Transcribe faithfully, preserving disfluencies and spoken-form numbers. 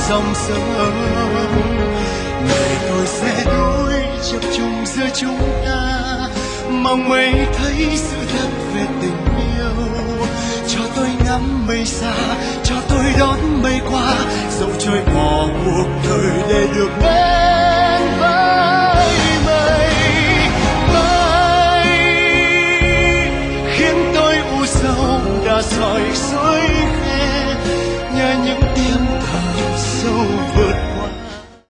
dòng sông. Ngày tôi sẽ đôi chập trùng giữa chúng ta, mong mây thấy sự thật về tình yêu. Cho tôi ngắm mây xa, cho tôi đón mây qua, dẫu trôi bỏ cuộc đời để được nghe